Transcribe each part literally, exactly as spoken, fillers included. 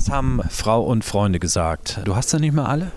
Was haben Frau und Freunde gesagt? Du hast ja nicht mehr alle?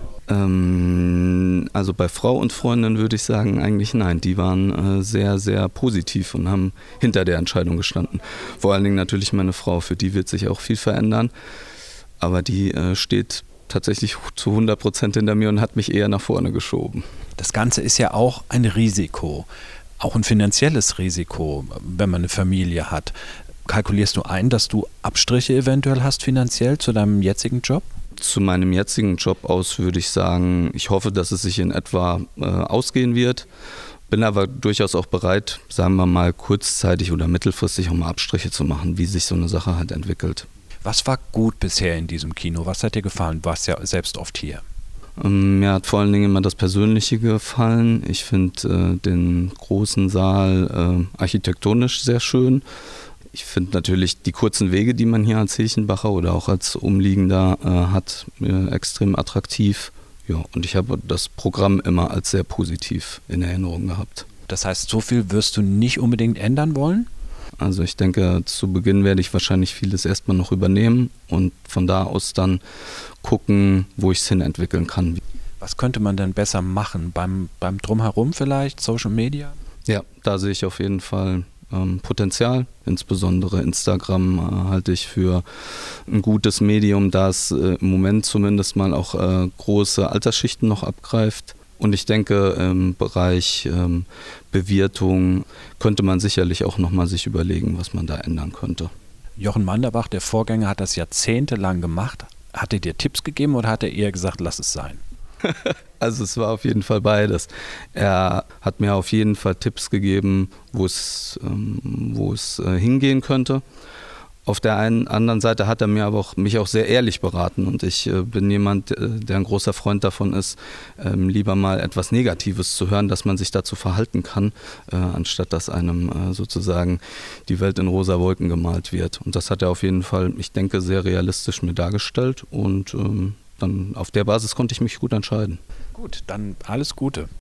Ähm, also bei Frau und Freundin würde ich sagen, eigentlich nein. Die waren äh, sehr, sehr positiv und haben hinter der Entscheidung gestanden. Vor allen Dingen natürlich meine Frau, für die wird sich auch viel verändern. Aber die äh, steht tatsächlich zu hundert Prozent hinter mir und hat mich eher nach vorne geschoben. Das Ganze ist ja auch ein Risiko, auch ein finanzielles Risiko, wenn man eine Familie hat. Kalkulierst du ein, dass du Abstriche eventuell hast finanziell zu deinem jetzigen Job? Zu meinem jetzigen Job aus würde ich sagen, ich hoffe, dass es sich in etwa äh, ausgehen wird. Bin aber durchaus auch bereit, sagen wir mal kurzzeitig oder mittelfristig auch mal Abstriche zu machen, wie sich so eine Sache halt entwickelt. Was war gut bisher in diesem Kino? Was hat dir gefallen? Du warst ja selbst oft hier. Ähm, mir hat vor allen Dingen immer das Persönliche gefallen. Ich finde äh, den großen Saal äh, architektonisch sehr schön. Ich finde natürlich die kurzen Wege, die man hier als Hilchenbacher oder auch als Umliegender äh, hat, äh, extrem attraktiv. Ja, und ich habe das Programm immer als sehr positiv in Erinnerung gehabt. Das heißt, so viel wirst du nicht unbedingt ändern wollen? Also ich denke, zu Beginn werde ich wahrscheinlich vieles erstmal noch übernehmen und von da aus dann gucken, wo ich es hin entwickeln kann. Was könnte man denn besser machen? Beim, beim Drumherum vielleicht? Social Media? Ja, da sehe ich auf jeden Fall ähm, Potenzial. Insbesondere Instagram äh, halte ich für ein gutes Medium, da es äh, im Moment zumindest mal auch äh, große Altersschichten noch abgreift. Und ich denke, im Bereich ähm, Bewirtung könnte man sicherlich auch nochmal sich überlegen, was man da ändern könnte. Jochen Manderbach, der Vorgänger, hat das jahrzehntelang gemacht. Hat er dir Tipps gegeben oder hat er eher gesagt, lass es sein? Also es war auf jeden Fall beides. Er hat mir auf jeden Fall Tipps gegeben, wo es, ähm, wo es äh, hingehen könnte. Auf der einen anderen Seite hat er mir aber auch, mich auch sehr ehrlich beraten und ich äh, bin jemand, äh, der ein großer Freund davon ist, ähm, lieber mal etwas Negatives zu hören, dass man sich dazu verhalten kann, äh, anstatt dass einem äh, sozusagen die Welt in rosa Wolken gemalt wird. Und das hat er auf jeden Fall, ich denke, sehr realistisch mir dargestellt und ähm, dann auf der Basis konnte ich mich gut entscheiden. Gut, dann alles Gute.